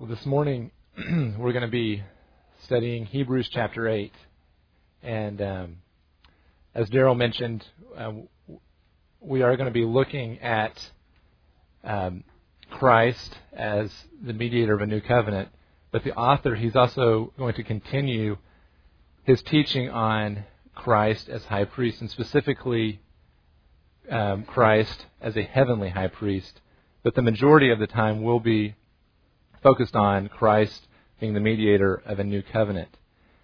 Well, this morning we're going to be studying Hebrews chapter 8. And as Daryl mentioned, we are going to be looking at Christ as the mediator of a new covenant. But the author, he's also going to continue his teaching on Christ as high priest, and specifically Christ as a heavenly high priest. But the majority of the time will be focused on Christ being the mediator of a new covenant.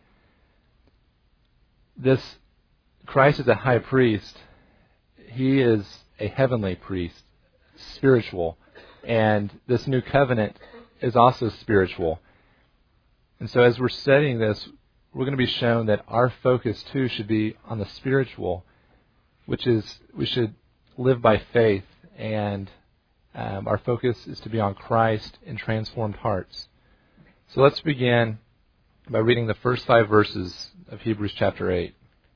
This Christ as a high priest, he is a heavenly priest, spiritual, and this new covenant is also spiritual. And so as we're studying this, we're going to be shown that our focus too should be on the spiritual, which is we should live by faith, and our focus is to be on Christ in transformed hearts. So let's begin by reading the first 5 verses of Hebrews chapter 8.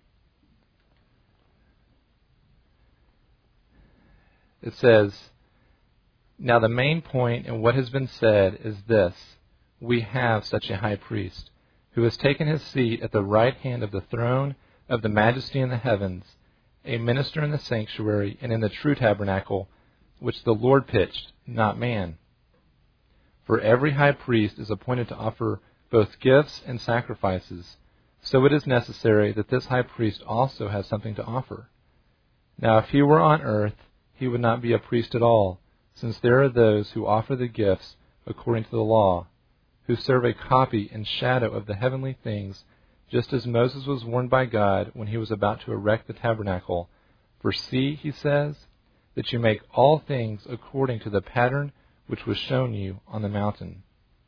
It says, "Now the main point in what has been said is this: we have such a high priest, who has taken his seat at the right hand of the throne of the majesty in the heavens, a minister in the sanctuary and in the true tabernacle, which the Lord pitched, not man. For every high priest is appointed to offer both gifts and sacrifices, so it is necessary that this high priest also has something to offer. Now if he were on earth, he would not be a priest at all, since there are those who offer the gifts according to the law, who serve a copy and shadow of the heavenly things, just as Moses was warned by God when he was about to erect the tabernacle. For see, he says, that you make all things according to the pattern which was shown you on the mountain."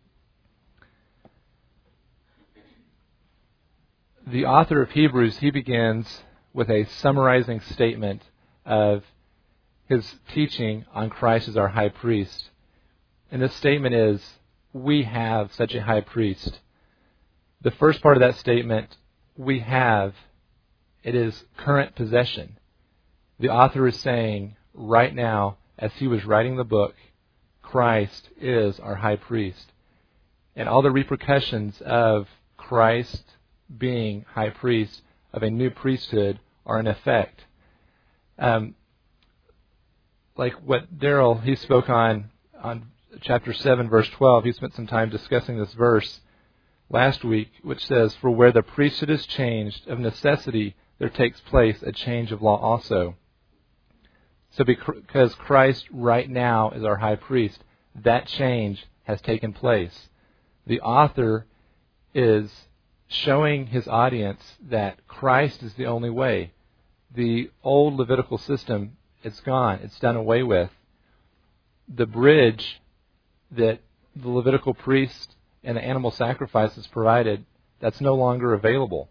The author of Hebrews, he begins with a summarizing statement of his teaching on Christ as our high priest. And this statement is, we have such a high priest. The first part of that statement, we have, it is current possession. The author is saying, right now, as he was writing the book, Christ is our high priest. And all the repercussions of Christ being high priest of a new priesthood are in effect. Like what Daryl, he spoke on chapter 7, verse 12. He spent some time discussing this verse last week, which says, "For where the priesthood is changed, of necessity there takes place a change of law also." So because Christ right now is our high priest, that change has taken place. The author is showing his audience that Christ is the only way. The old Levitical system, it's gone. It's done away with. The bridge that the Levitical priest and the animal sacrifices provided, that's no longer available.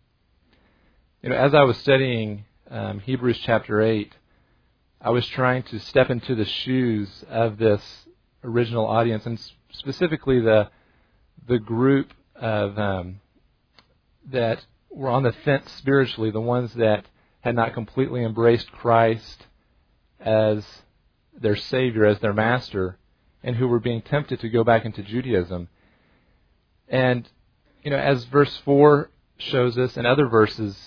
As I was studying Hebrews chapter 8, I was trying to step into the shoes of this original audience, and specifically the group of that were on the fence spiritually, the ones that had not completely embraced Christ as their Savior, as their Master, and who were being tempted to go back into Judaism. And, as verse 4 shows us, and other verses,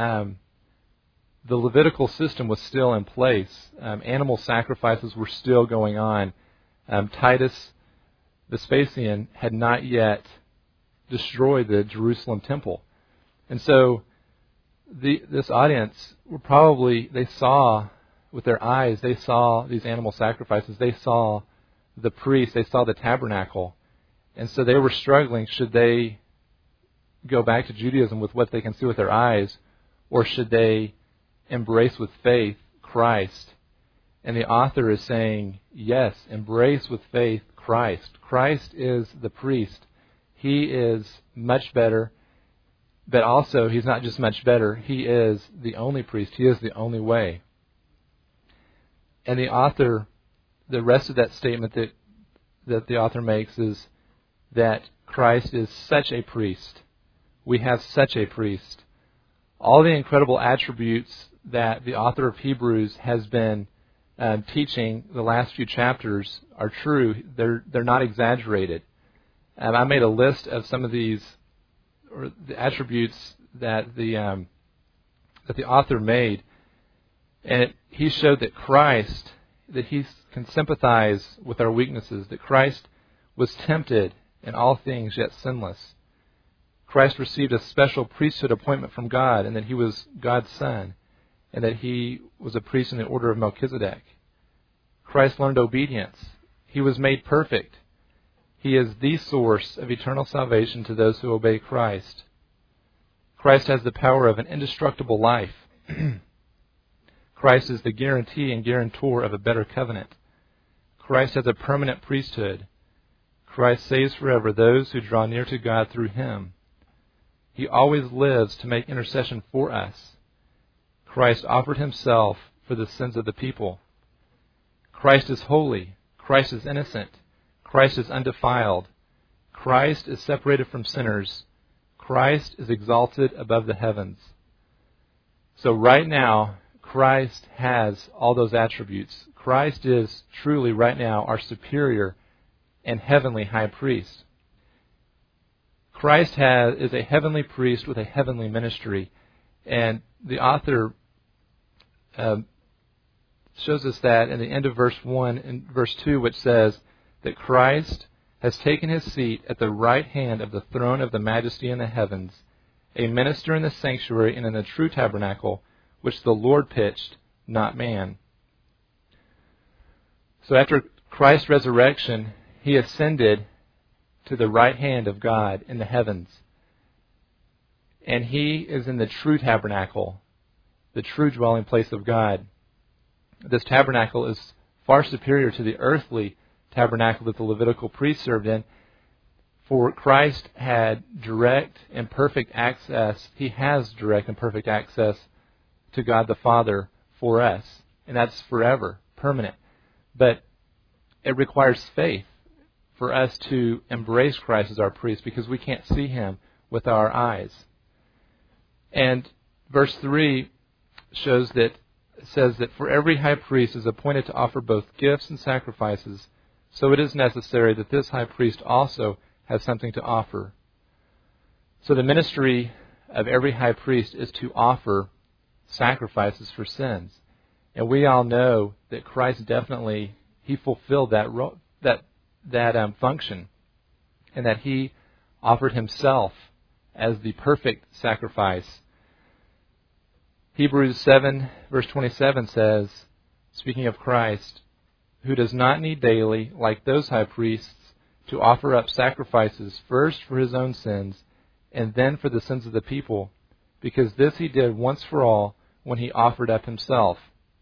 the Levitical system was still in place. Animal sacrifices were still going on. Titus Vespasian had not yet destroyed the Jerusalem temple. And so this audience were probably, they saw with their eyes, they saw these animal sacrifices. They saw the priest. They saw the tabernacle. And so they were struggling. Should they go back to Judaism with what they can see with their eyes, or should they embrace with faith Christ? And the author is saying, yes, embrace with faith Christ. Christ is the priest. He is much better, but also he's not just much better. He is the only priest. He is the only way. And the author, the rest of that statement that the author makes is that Christ is such a priest. We have such a priest. All the incredible attributes that the author of Hebrews has been teaching the last few chapters are true. They're not exaggerated. I made a list of some of these, or the attributes that the author made, and he showed that Christ, that he can sympathize with our weaknesses, that Christ was tempted in all things yet sinless. Christ received a special priesthood appointment from God, and that he was God's Son, and that he was a priest in the order of Melchizedek. Christ learned obedience. He was made perfect. He is the source of eternal salvation to those who obey Christ. Christ has the power of an indestructible life. Christ is the guarantee and guarantor of a better covenant. Christ has a permanent priesthood. Christ saves forever those who draw near to God through him. He always lives to make intercession for us. Christ offered himself for the sins of the people. Christ is holy. Christ is innocent. Christ is undefiled. Christ is separated from sinners. Christ is exalted above the heavens. So right now, Christ has all those attributes. Christ is truly right now our superior and heavenly high priest. Christ is a heavenly priest with a heavenly ministry. And the author shows us that in the end of verse 1 and verse 2, which says that Christ has taken his seat at the right hand of the throne of the majesty in the heavens, a minister in the sanctuary and in the true tabernacle, which the Lord pitched, not man. So after Christ's resurrection, he ascended to the right hand of God in the heavens. And he is in the true tabernacle, the true dwelling place of God. This tabernacle is far superior to the earthly tabernacle that the Levitical priest served in, for Christ had direct and perfect access. He has direct and perfect access to God the Father for us, and that's forever, permanent. But it requires faith for us to embrace Christ as our priest, because we can't see him with our eyes. And verse 3 says that for every high priest is appointed to offer both gifts and sacrifices, so it is necessary that this high priest also has something to offer. So the ministry of every high priest is to offer sacrifices for sins. And we all know that Christ definitely, he fulfilled that function, and that he offered himself as the perfect sacrifice. Hebrews 7 verse 27 says, speaking of Christ, who does not need daily, like those high priests, to offer up sacrifices first for his own sins and then for the sins of the people, because this he did once for all when he offered up himself.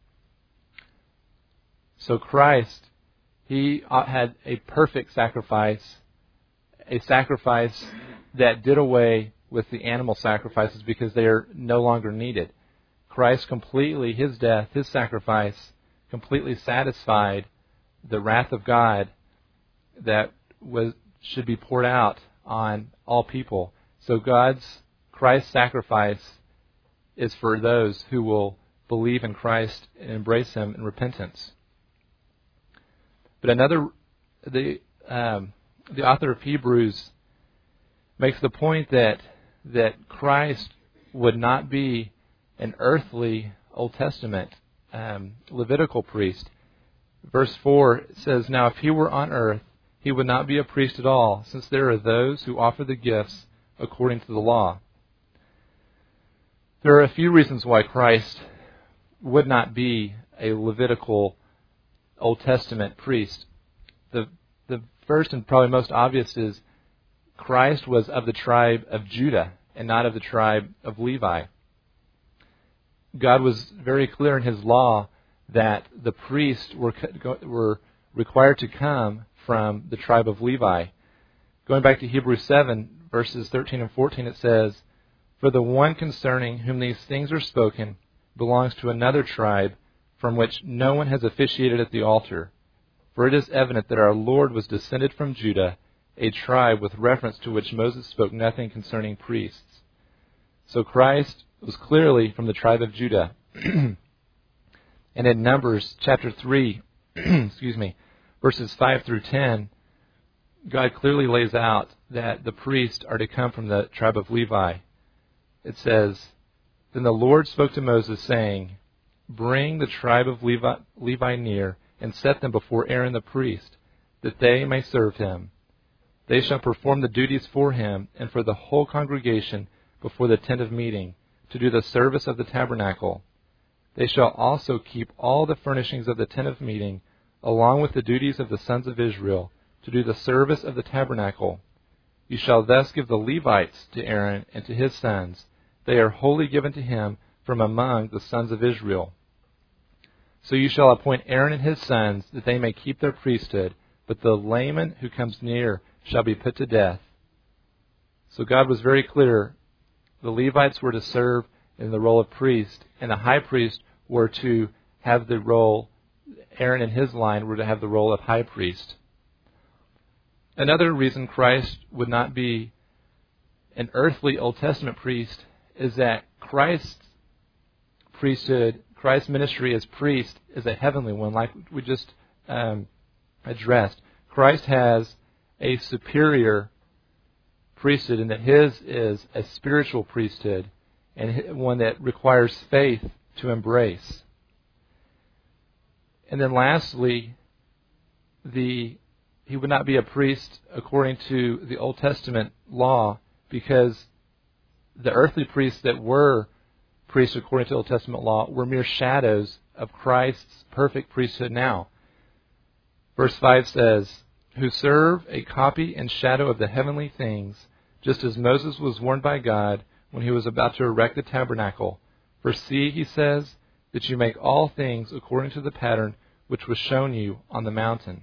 So Christ, he had a perfect sacrifice, a sacrifice that did away with the animal sacrifices because they are no longer needed. Christ completely, his death, his sacrifice, completely satisfied the wrath of God that should be poured out on all people. So Christ's sacrifice is for those who will believe in Christ and embrace him in repentance. But the author of Hebrews makes the point that Christ would not be an earthly Old Testament Levitical priest. Verse 4 says, now if he were on earth, he would not be a priest at all, since there are those who offer the gifts according to the law. There are a few reasons why Christ would not be a Levitical Old Testament priest. The first and probably most obvious is Christ was of the tribe of Judah and not of the tribe of Levi. God was very clear in his law that the priests were required to come from the tribe of Levi. Going back to Hebrews 7, verses 13 and 14, it says, for the one concerning whom these things are spoken belongs to another tribe from which no one has officiated at the altar. For it is evident that our Lord was descended from Judah, a tribe with reference to which Moses spoke nothing concerning priests. So Christ was clearly from the tribe of Judah. And in Numbers chapter 3, verses 5 through 10, God clearly lays out that the priests are to come from the tribe of Levi. It says, "Then the Lord spoke to Moses, saying, Bring the tribe of Levi near, and set them before Aaron the priest, that they may serve him. They shall perform the duties for him and for the whole congregation before the tent of meeting, to do the service of the tabernacle. They shall also keep all the furnishings of the tent of meeting, along with the duties of the sons of Israel, to do the service of the tabernacle. You shall thus give the Levites to Aaron and to his sons. They are wholly given to him from among the sons of Israel. So you shall appoint Aaron and his sons, that they may keep their priesthood, but the layman who comes near shall be put to death." So God was very clear. The Levites were to serve in the role of priest, and the high priest were to have the role, Aaron and his line were to have the role of high priest. Another reason Christ would not be an earthly Old Testament priest is that Christ's priesthood, Christ's ministry as priest, is a heavenly one, like we just addressed. Christ has a superior priesthood in that his is a spiritual priesthood, and one that requires faith to embrace. And then lastly, he would not be a priest according to the Old Testament law, because the earthly priests that were priests according to Old Testament law were mere shadows of Christ's perfect priesthood now. Verse 5 says, "Who serve a copy and shadow of the heavenly things, just as Moses was warned by God when he was about to erect the tabernacle. For see, he says, that you make all things according to the pattern which was shown you on the mountain."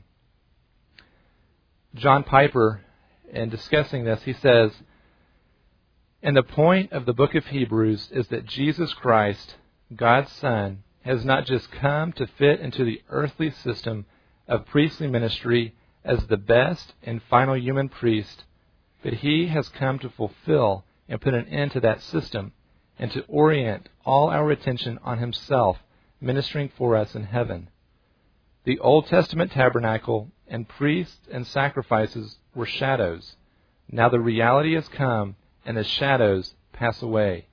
John Piper, in discussing this, he says, "And the point of the book of Hebrews is that Jesus Christ, God's Son, has not just come to fit into the earthly system of priestly ministry as the best and final human priest, but he has come to fulfill and put an end to that system, and to orient all our attention on himself, ministering for us in heaven. The Old Testament tabernacle and priests and sacrifices were shadows. Now the reality has come, and the shadows pass away."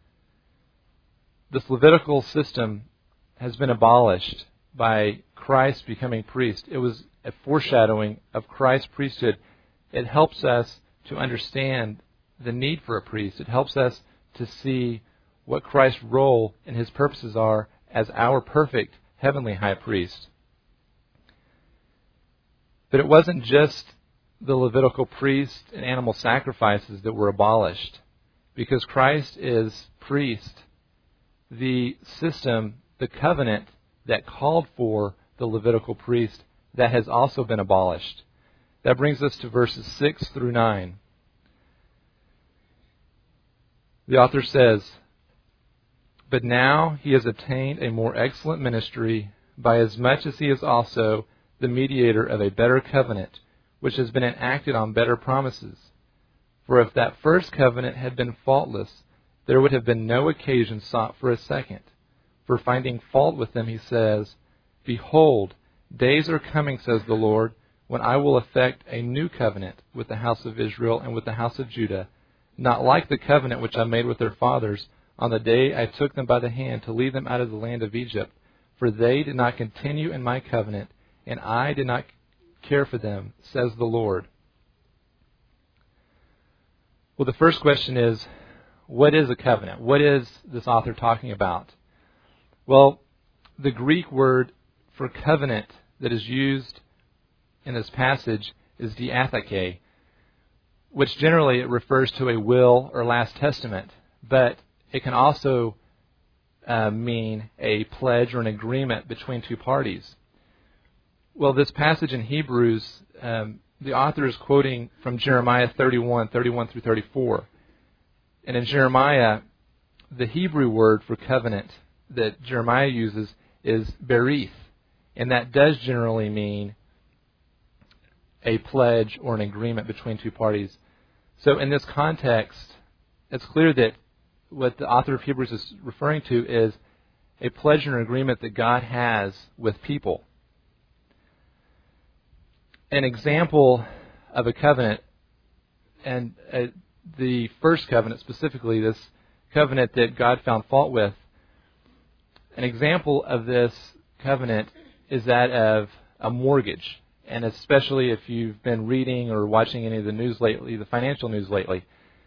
This Levitical system has been abolished by Christ becoming priest. It was a foreshadowing of Christ's priesthood. It helps us to understand the need for a priest. It helps us to see what Christ's role and his purposes are as our perfect heavenly high priest. But it wasn't just the Levitical priests and animal sacrifices that were abolished. Because Christ is priest, the system, the covenant that called for the Levitical priest, that has also been abolished. That brings us to verses 6 through 9. The author says, "But now he has obtained a more excellent ministry, by as much as he is also the mediator of a better covenant, which has been enacted on better promises. For if that first covenant had been faultless, there would have been no occasion sought for a second. For finding fault with them, he says, Behold, days are coming, says the Lord, when I will effect a new covenant with the house of Israel and with the house of Judah, not like the covenant which I made with their fathers on the day I took them by the hand to lead them out of the land of Egypt. For they did not continue in my covenant, and I did not care for them, says the Lord." Well, the first question is, what is a covenant? What is this author talking about? Well, the Greek word for covenant that is used in this passage is diatheke, which generally it refers to a will or last testament, but it can also mean a pledge or an agreement between two parties. Well, this passage in Hebrews, the author is quoting from Jeremiah 31 through 34. And in Jeremiah, the Hebrew word for covenant that Jeremiah uses is berith, and that does generally mean a pledge or an agreement between two parties. So in this context, it's clear that what the author of Hebrews is referring to is a pledge and agreement that God has with people. An example of a covenant, and the first covenant specifically, this covenant that God found fault with. An example of this covenant is that of a mortgage, and especially if you've been reading or watching any of the news lately, the financial news lately.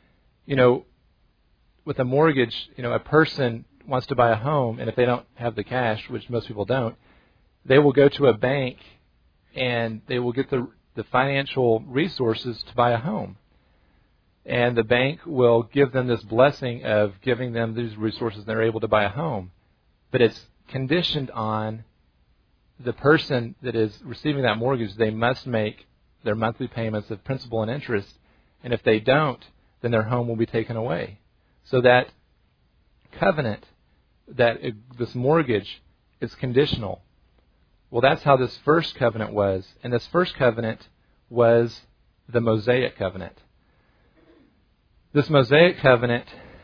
With a mortgage, a person wants to buy a home, and if they don't have the cash, which most people don't, they will go to a bank and they will get the financial resources to buy a home. And the bank will give them this blessing of giving them these resources and they're able to buy a home. But it's conditioned on the person that is receiving that mortgage. They must make their monthly payments of principal and interest. And if they don't, then their home will be taken away. So that covenant, this mortgage, is conditional. Well, that's how this first covenant was. And this first covenant was the Mosaic covenant. This Mosaic covenant,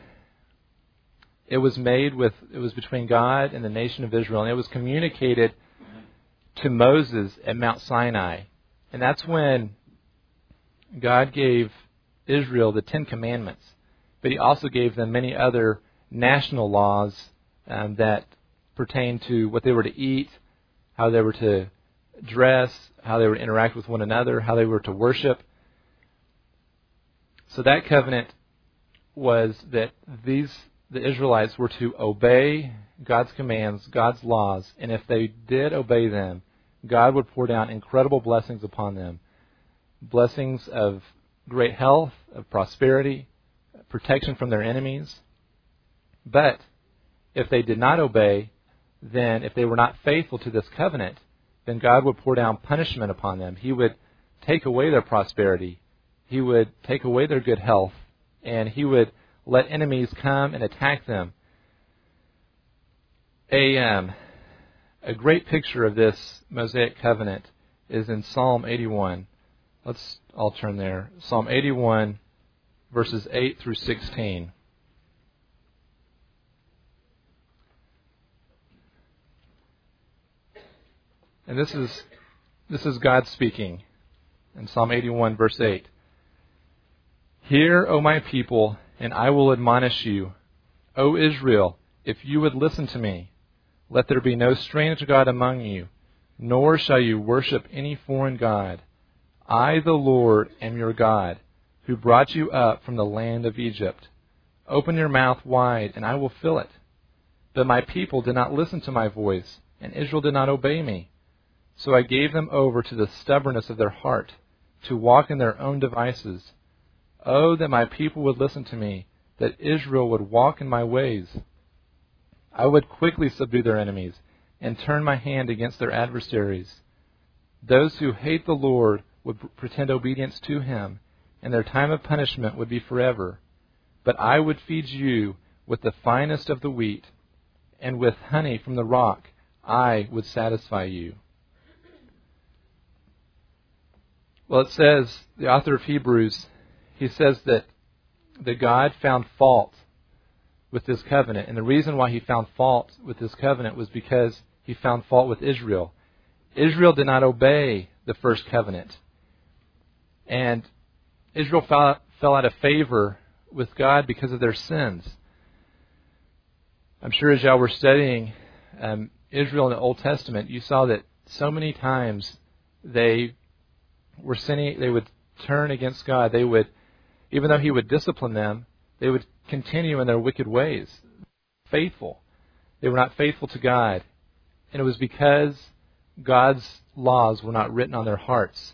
it was between God and the nation of Israel, and it was communicated to Moses at Mount Sinai. And that's when God gave Israel the 10 Commandments. But He also gave them many other national laws that pertain to what they were to eat, how they were to dress, how they were to interact with one another, how they were to worship. So that covenant was that the Israelites were to obey God's commands, God's laws, and if they did obey them, God would pour down incredible blessings upon them. Blessings of great health, of prosperity, protection from their enemies. But if they did not obey, then if they were not faithful to this covenant, then God would pour down punishment upon them. He would take away their prosperity. He would take away their good health. And He would let enemies come and attack them. A great picture of this Mosaic covenant is in Psalm 81. Let's all turn there. Psalm 81, verses 8 through 16. And this is God speaking in Psalm 81, verse 8. Hear, O my people, and I will admonish you. O Israel, if you would listen to me, let there be no strange god among you, nor shall you worship any foreign god. I, the Lord, am your God, who brought you up from the land of Egypt. Open your mouth wide, and I will fill it. But my people did not listen to my voice, and Israel did not obey me. So I gave them over to the stubbornness of their heart, to walk in their own devices. Oh, that my people would listen to me, that Israel would walk in my ways. I would quickly subdue their enemies, and turn my hand against their adversaries. Those who hate the Lord would pretend obedience to Him, and their time of punishment would be forever. But I would feed you with the finest of the wheat, and with honey from the rock I would satisfy you. Well, it says, the author of Hebrews, he says that God found fault with this covenant. And the reason why He found fault with this covenant was because He found fault with Israel. Israel did not obey the first covenant. And Israel fell out of favor with God because of their sins. I'm sure as y'all were studying Israel in the Old Testament, you saw that so many times they were sinning. They would turn against God. They would, even though He would discipline them, they would continue in their wicked ways. Faithful. They were not faithful to God. And it was because God's laws were not written on their hearts.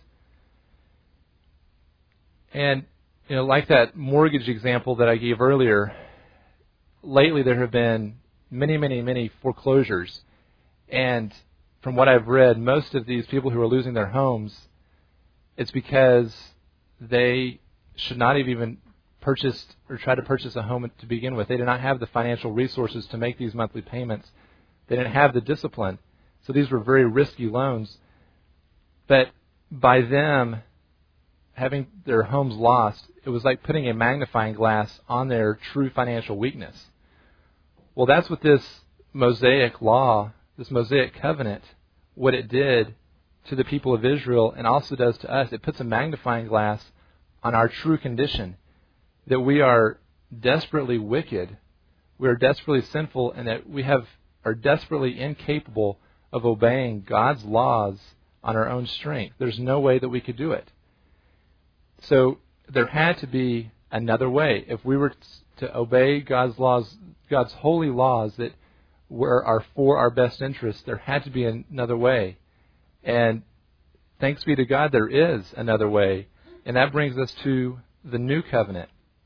And, like that mortgage example that I gave earlier, lately there have been many, many, many foreclosures. And from what I've read, most of these people who are losing their homes, it's because they should not have even purchased or tried to purchase a home to begin with. They did not have the financial resources to make these monthly payments. They didn't have the discipline. So these were very risky loans. But by them having their homes lost, it was like putting a magnifying glass on their true financial weakness. Well, that's what this Mosaic law, this Mosaic covenant, what it did to the people of Israel and also does to us. It puts a magnifying glass on our true condition, that we are desperately wicked, we are desperately sinful, and that we are desperately incapable of obeying God's laws on our own strength. There's no way that we could do it. So there had to be another way. If we were to obey God's laws, God's holy laws that are for our best interests, there had to be another way. And thanks be to God, there is another way. And that brings us to the new covenant.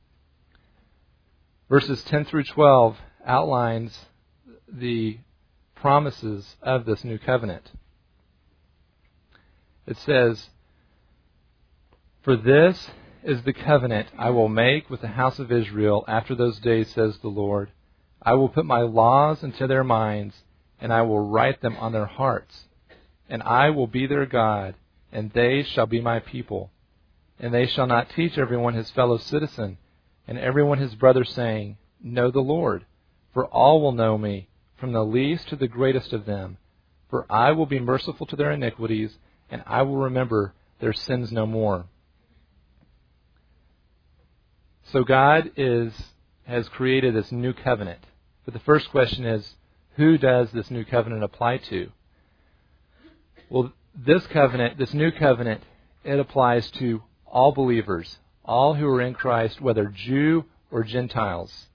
Verses 10 through 12 outlines the promises of this new covenant. It says, "For this is the covenant I will make with the house of Israel after those days, says the Lord. I will put my laws into their minds, and I will write them on their hearts. And I will be their God, and they shall be my people. And they shall not teach everyone his fellow citizen, and everyone his brother, saying, Know the Lord, for all will know me, from the least to the greatest of them. For I will be merciful to their iniquities, and I will remember their sins no more." So God has created this new covenant. But the first question is, who does this new covenant apply to? Well, this new covenant, it applies to all believers, all who are in Christ, whether Jew or Gentiles.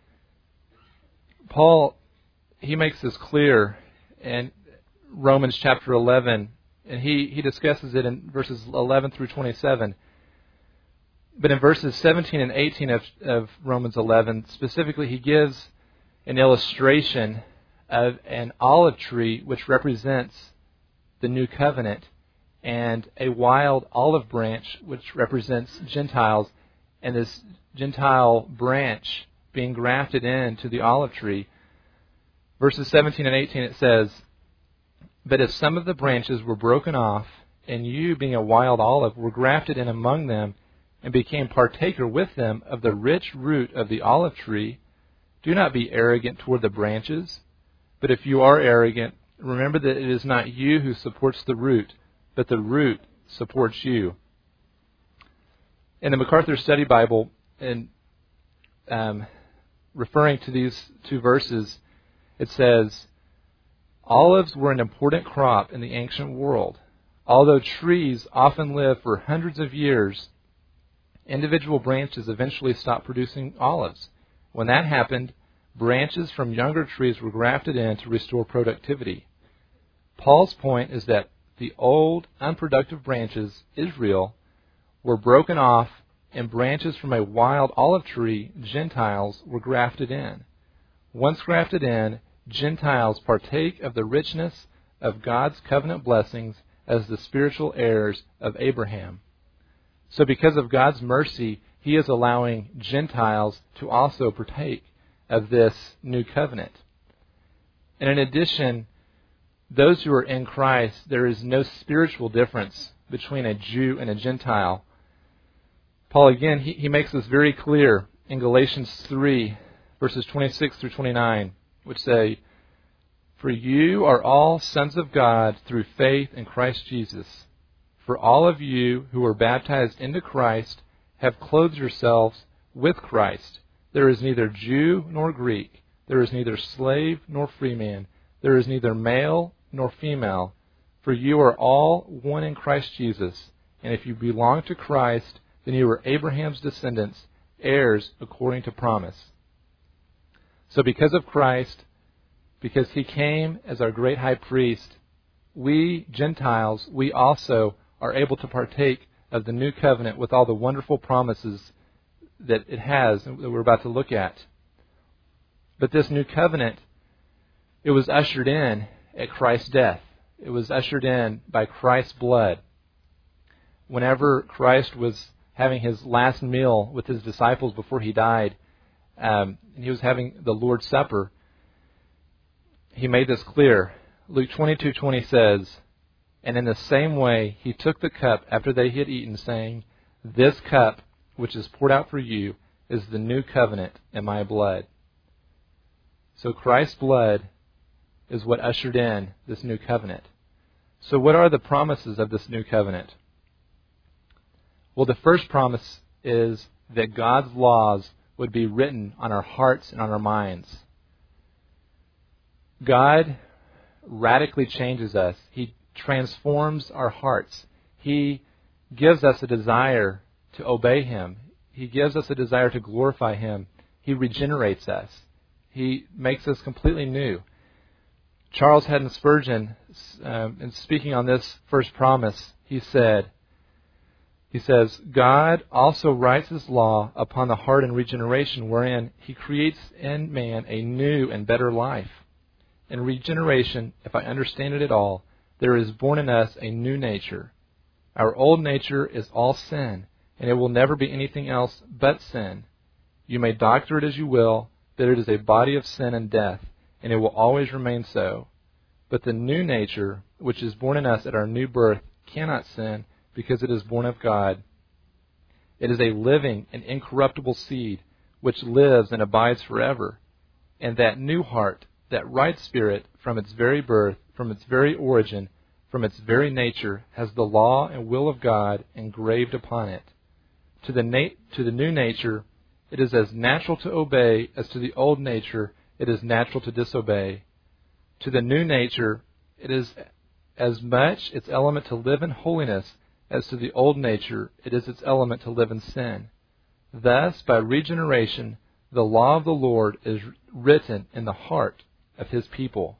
Paul, he makes this clear in Romans chapter 11, and he discusses it in verses 11 through 27. But in verses 17 and 18 of Romans 11, specifically, he gives an illustration of an olive tree which represents the new covenant, and a wild olive branch which represents Gentiles, and this Gentile branch being grafted into the olive tree. Verses 17 and 18, it says, "But if some of the branches were broken off, and you, being a wild olive, were grafted in among them, and became partaker with them of the rich root of the olive tree, do not be arrogant toward the branches. But if you are arrogant, remember that it is not you who supports the root, but the root supports you." In the MacArthur Study Bible, in referring to these two verses, it says, "Olives were an important crop in the ancient world. Although trees often live for hundreds of years, individual branches eventually stopped producing olives. When that happened, branches from younger trees were grafted in to restore productivity. Paul's point is that the old, unproductive branches, Israel, were broken off, and branches from a wild olive tree, Gentiles, were grafted in. Once grafted in, Gentiles partake of the richness of God's covenant blessings as the spiritual heirs of Abraham. So because of God's mercy, He is allowing Gentiles to also partake of this new covenant. And in addition, those who are in Christ, there is no spiritual difference between a Jew and a Gentile. Paul, again, he makes this very clear in Galatians 3, verses 26 through 29, which say, "For you are all sons of God through faith in Christ Jesus. For all of you who were baptized into Christ have clothed yourselves with Christ. There is neither Jew nor Greek. There is neither slave nor free man. There is neither male nor female. For you are all one in Christ Jesus. And if you belong to Christ, then you are Abraham's descendants, heirs according to promise." So because of Christ, because He came as our great high priest, we Gentiles, we also are able to partake of the new covenant with all the wonderful promises that it has, that we're about to look at. But this new covenant, it was ushered in at Christ's death. It was ushered in by Christ's blood. Whenever Christ was having His last meal with His disciples before He died, and He was having the Lord's Supper, He made this clear. Luke 22:20 says, "And in the same way He took the cup after they had eaten, saying, This cup, which is poured out for you, is the new covenant in my blood." So Christ's blood is what ushered in this new covenant. So what are the promises of this new covenant? Well, the first promise is that God's laws would be written on our hearts and on our minds. God radically changes us. He transforms our hearts. He gives us a desire to obey Him. He gives us a desire to glorify Him. He regenerates us. He makes us completely new. Charles Haddon Spurgeon, in speaking on this first promise, he says, God also writes His law upon the heart in regeneration, wherein He creates in man a new and better life. In regeneration, if I understand it at all, there is born in us a new nature. Our old nature is all sin, and it will never be anything else but sin. You may doctor it as you will, but it is a body of sin and death, and it will always remain so. But the new nature, which is born in us at our new birth, cannot sin, because it is born of God. It is a living and incorruptible seed, which lives and abides forever. And that new heart, that right spirit, from its very birth, from its very origin, from its very nature, has the law and will of God engraved upon it. To the new nature, it is as natural to obey as to the old nature it is natural to disobey. To the new nature, it is as much its element to live in holiness as to the old nature it is its element to live in sin. Thus, by regeneration, the law of the Lord is written in the heart of His people.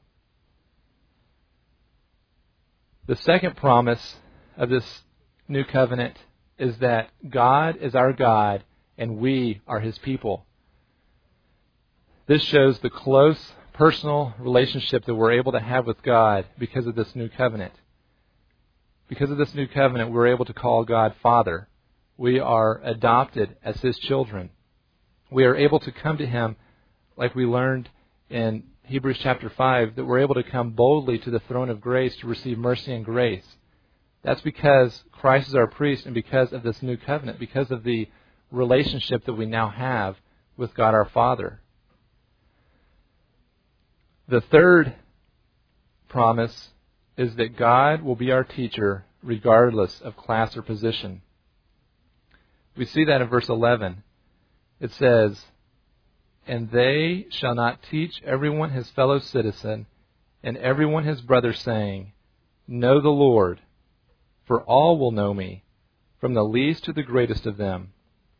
The second promise of this new covenant is that God is our God and we are His people. This shows the close personal relationship that we're able to have with God because of this new covenant. Because of this new covenant, we're able to call God Father. We are adopted as His children. We are able to come to Him, like we learned in Hebrews chapter 5, that we're able to come boldly to the throne of grace to receive mercy and grace. That's because Christ is our priest and because of this new covenant, because of the relationship that we now have with God our Father. The third promise is that God will be our teacher regardless of class or position. We see that in verse 11. It says, "And they shall not teach everyone his fellow citizen, and everyone his brother, saying, Know the Lord, for all will know me, from the least to the greatest of them."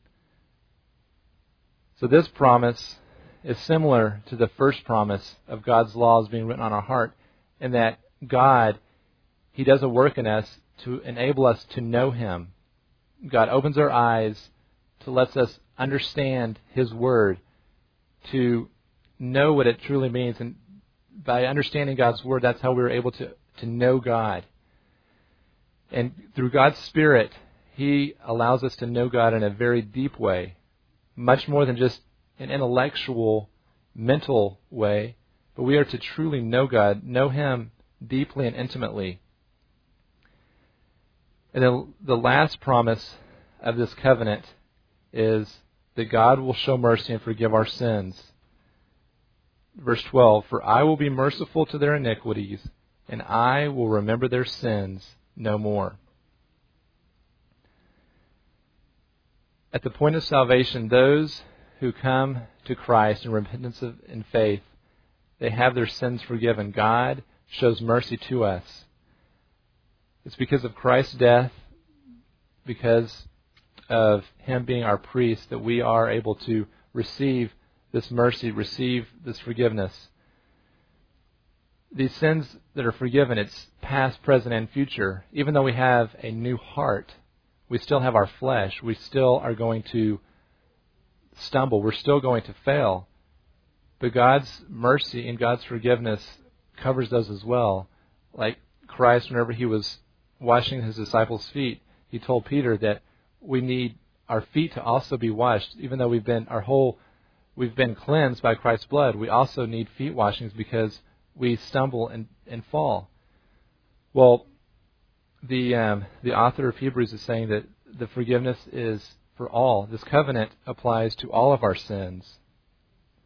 So this promise is similar to the first promise of God's laws being written on our heart, in that God, He does a work in us to enable us to know Him. God opens our eyes to let us understand His Word, to know what it truly means. And by understanding God's Word, that's how we're able to know God. And through God's Spirit, He allows us to know God in a very deep way, much more than just an intellectual, mental way, but we are to truly know God, know Him deeply and intimately. And then the last promise of this covenant is that God will show mercy and forgive our sins. Verse 12, "For I will be merciful to their iniquities, and I will remember their sins no more." At the point of salvation, those who come to Christ in repentance and faith, they have their sins forgiven. God shows mercy to us. It's because of Christ's death, because of Him being our priest, that we are able to receive this mercy, receive this forgiveness. These sins that are forgiven, it's past, present, and future. Even though we have a new heart, we still have our flesh. We still are going to stumble. We're still going to fail. But God's mercy and God's forgiveness covers those as well. Like Christ, whenever He was washing His disciples' feet, He told Peter that we need our feet to also be washed. Even though we've been cleansed by Christ's blood, we also need feet washings because we stumble and fall. Well, the author of Hebrews is saying that the forgiveness is for all. This covenant applies to all of our sins.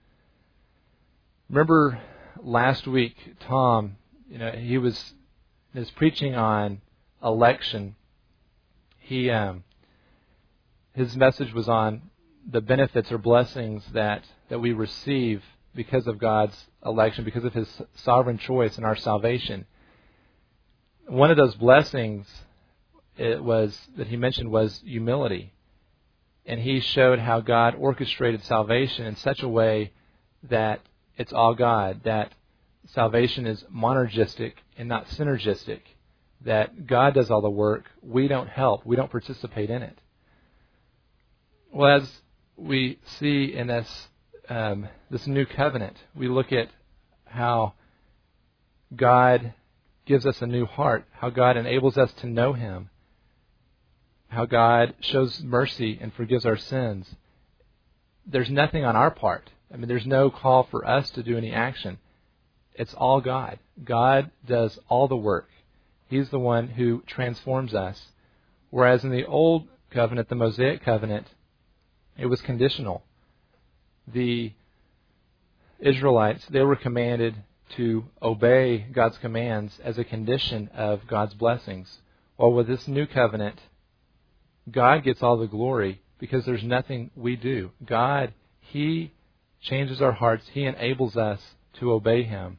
Remember last week, Tom, he was in his preaching on election, his message was on the benefits or blessings that we receive because of God's election, because of His sovereign choice in our salvation. One of those blessings that he mentioned was humility. And he showed how God orchestrated salvation in such a way that it's all God, that salvation is monergistic and not synergistic, that God does all the work, we don't help, we don't participate in it. Well, as we see in this new covenant, we look at how God gives us a new heart, how God enables us to know Him, how God shows mercy and forgives our sins. There's nothing on our part. I mean, there's no call for us to do any action. It's all God. God does all the work. He's the one who transforms us. Whereas in the Old Covenant, the Mosaic Covenant, it was conditional. The Israelites, they were commanded to obey God's commands as a condition of God's blessings. While with this new covenant, God gets all the glory because there's nothing we do. God, He changes our hearts. He enables us to obey Him.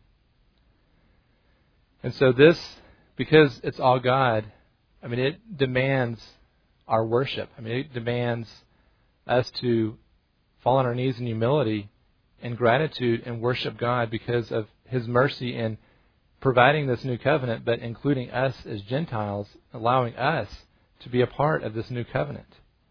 And so this, because it's all God, I mean, it demands our worship. I mean, it demands us to fall on our knees in humility and gratitude and worship God because of His mercy in providing this new covenant, but including us as Gentiles, allowing us to be a part of this new covenant.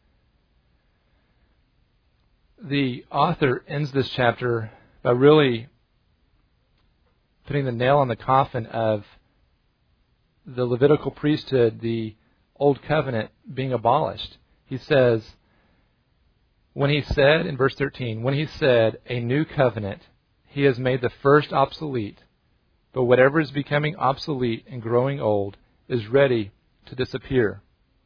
The author ends this chapter by really putting the nail on the coffin of the Levitical priesthood, the Old Covenant, being abolished. He says, when he said, in verse 13, when he said, a new covenant, he has made the first obsolete, but whatever is becoming obsolete and growing old is ready to disappear.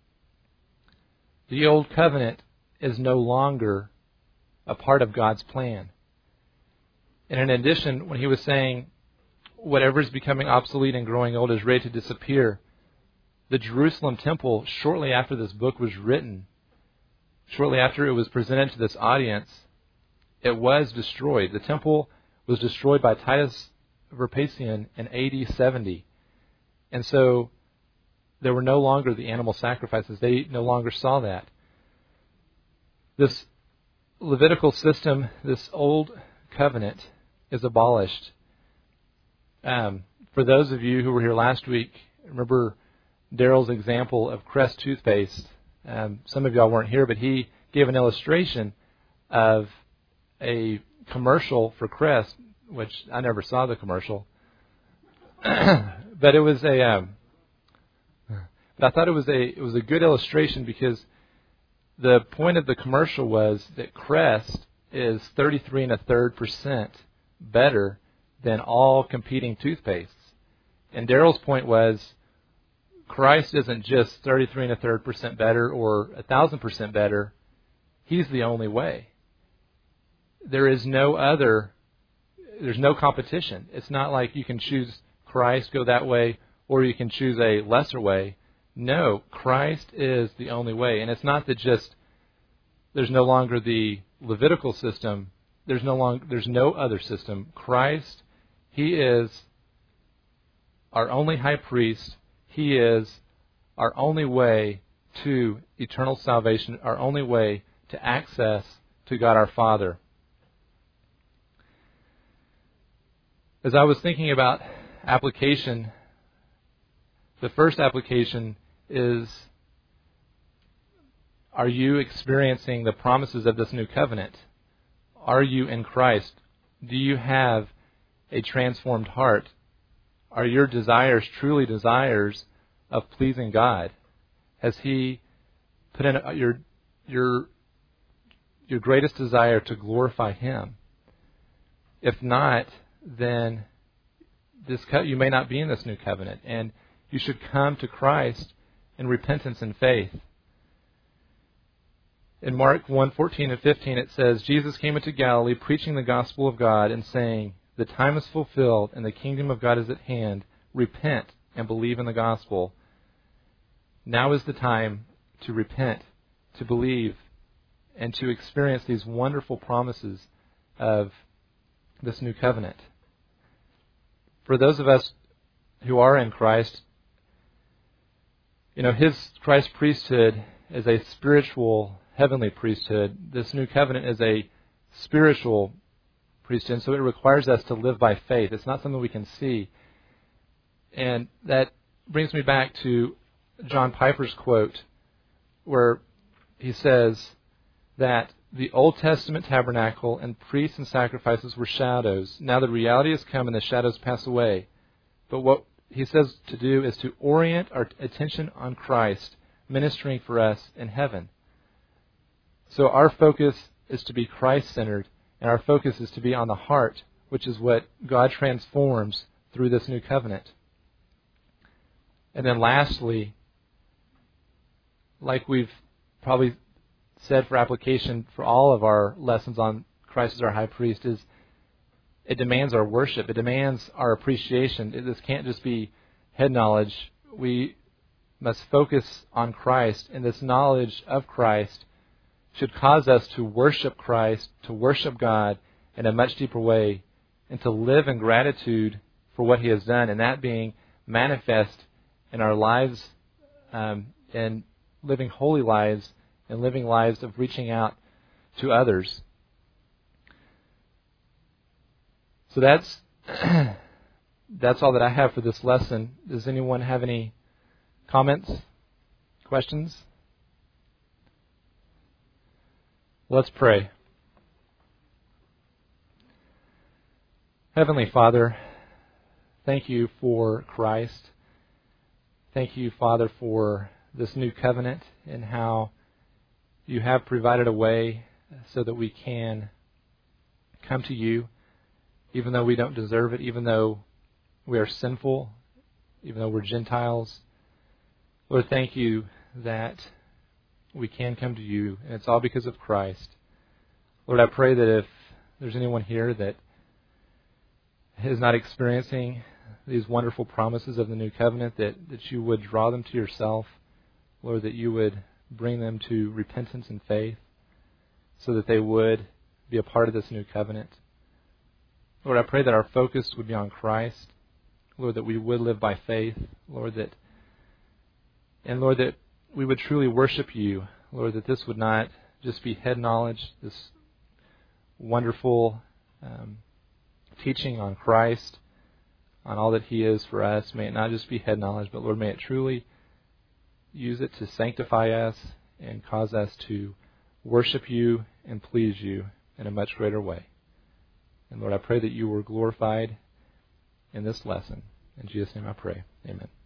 The Old Covenant is no longer a part of God's plan. And in addition, when he was saying, whatever is becoming obsolete and growing old is ready to disappear, the Jerusalem temple, shortly after this book was written, shortly after it was presented to this audience, it was destroyed. The temple was destroyed by Titus Vespasian in AD 70. And so there were no longer the animal sacrifices. They no longer saw that. This Levitical system, this old covenant, is abolished. For those of you who were here last week, remember Daryl's example of Crest toothpaste. Some of y'all weren't here, but he gave an illustration of a commercial for Crest, which I never saw the commercial. But it was but I thought it was a good illustration because the point of the commercial was that Crest is 33 1/3% better than all competing toothpastes. And Daryl's point was Christ isn't just 33 1/3% better or 1,000% better. He's the only way. There's no competition. It's not like you can choose Christ, go that way, or you can choose a lesser way. No, Christ is the only way. And it's not that just there's no longer the Levitical system. There's no other system. Christ, He is our only high priest. He is our only way to eternal salvation, our only way to access to God our Father. As I was thinking about application, the first application is, are you experiencing the promises of this new covenant? Are you in Christ? Do you have a transformed heart? Are your desires truly desires of pleasing God? Has He put in your greatest desire to glorify Him? If not, then you may not be in this new covenant, and you should come to Christ in repentance and faith. In Mark 1:14 and 15 it says, Jesus came into Galilee preaching the gospel of God and saying, the time is fulfilled and the kingdom of God is at hand. Repent and believe in the gospel, now is the time to repent, to believe, and to experience these wonderful promises of this new covenant. For those of us who are in Christ, his Christ priesthood is a spiritual, heavenly priesthood. This new covenant is a spiritual priesthood, so it requires us to live by faith. It's not something we can see. And that brings me back to John Piper's quote, where he says that the Old Testament tabernacle and priests and sacrifices were shadows. Now the reality has come and the shadows pass away. But what he says to do is to orient our attention on Christ, ministering for us in heaven. So our focus is to be Christ-centered, and our focus is to be on the heart, which is what God transforms through this new covenant. And then lastly, like we've probably said for application for all of our lessons on Christ as our high priest, is it demands our worship. It demands our appreciation. This can't just be head knowledge. We must focus on Christ, and this knowledge of Christ should cause us to worship Christ, to worship God in a much deeper way, and to live in gratitude for what He has done, and that being manifest in our lives, and living holy lives, and living lives of reaching out to others. So that's all that I have for this lesson. Does anyone have any comments, questions? Let's pray. Heavenly Father, thank you for Christ. Thank you, Father, for this new covenant and how you have provided a way so that we can come to you, even though we don't deserve it, even though we are sinful, even though we're Gentiles. Lord, thank you that we can come to you, and it's all because of Christ. Lord, I pray that if there's anyone here that is not experiencing these wonderful promises of the new covenant, that you would draw them to yourself. Lord, that you would bring them to repentance and faith so that they would be a part of this new covenant. Lord, I pray that our focus would be on Christ. Lord, that we would live by faith. Lord, that we would truly worship you. Lord, that this would not just be head knowledge, this wonderful teaching on Christ, on all that He is for us. May it not just be head knowledge, but Lord, may it truly use it to sanctify us and cause us to worship you and please you in a much greater way. And Lord, I pray that you were glorified in this lesson. In Jesus' name I pray. Amen.